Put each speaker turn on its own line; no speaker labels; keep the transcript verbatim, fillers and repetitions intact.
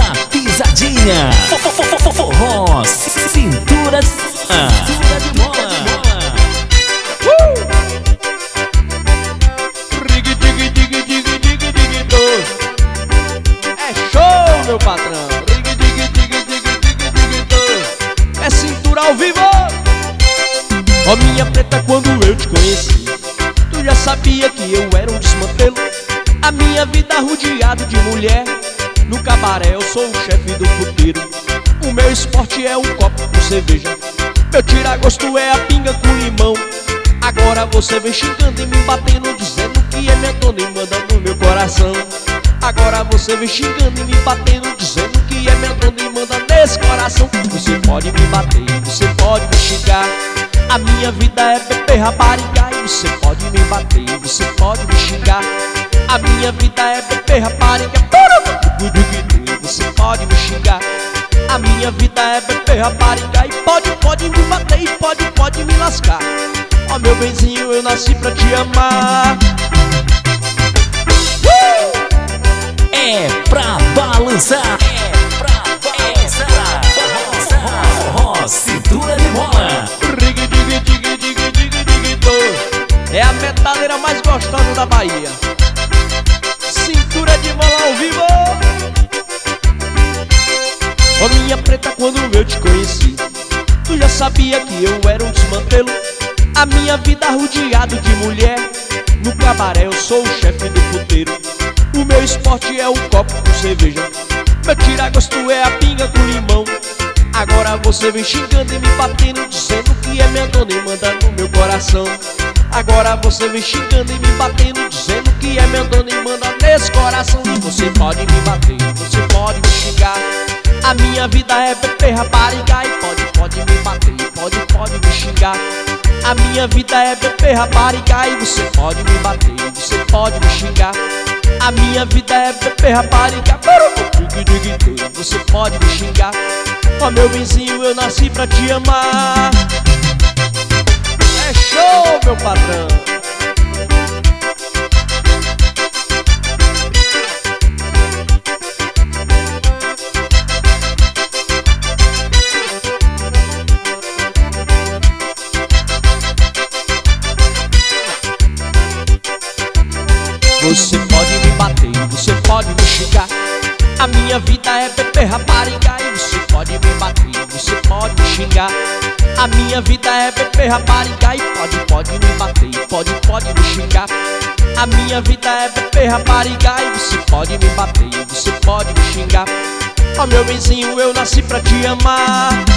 na pisadinha. Forró, cintura, cintura de mola.
Rig, dig, dig, dig, dig, dig, do. É show, meu patrão. Rig, dig, dig, dig, dig, dig, do. É cintura ao vivo. Ó minha preta, quando eu te conheci, tu já sabia que eu era um desmantelo. A minha vida rodeado de mulher. No cabaré eu sou o chefe do puteiro. O meu esporte é um copo com cerveja. Meu tira-gosto é a pinga com limão. Agora você vem xingando e me batendo, dizendo que é minha dona e manda no meu coração. Agora você vem xingando e me batendo, dizendo que é minha dona e manda nesse coração. Você pode me bater, você pode me xingar. A minha vida é beber rapariga. E você pode me bater, você pode me xingar. A minha vida é beber rapariga. Você pode me xingar. A minha vida é beber rapariga. E pode, pode me bater e pode, pode me lascar. Ó meu benzinho, eu nasci pra te amar.
uh! É pra balançar. É pra balançar. Forró, forró, cintura de mola.
Rig, dig, dig, dig, dig, dig, do. É a metaleira mais gostosa da Bahia. Cintura de mola ao vivo. Ó minha preta, quando eu te conheci, tu já sabia que eu era um desmantelo. A minha vida rodeado de mulher. No cabaré eu sou o chefe do puteiro. O meu esporte é o copo com cerveja. Meu tira-gosto é a pinga com limão. Agora você vem xingando e me batendo, dizendo que é minha dona e manda no meu coração. Agora você vem xingando e me batendo, dizendo que é minha dona e manda nesse coração. E você pode me bater, você pode me xingar. A minha vida é beber rapariga. E pode, pode me bater, pode, pode me xingar. A minha vida é beber rapariga. E você pode me bater, você pode me xingar. A minha vida é beber rapariga. Você pode me xingar. Ó meu vizinho, eu nasci pra te amar. É show, meu patrão. Você pode me bater, você pode me xingar. A minha vida é beber rapariga. E você pode me bater, você pode me xingar. A minha vida é beber rapariga. E pode, pode me bater, pode, pode me xingar. A minha vida é beber rapariga. E você pode me bater, você pode me xingar. Ó meu benzinho, eu nasci pra te amar.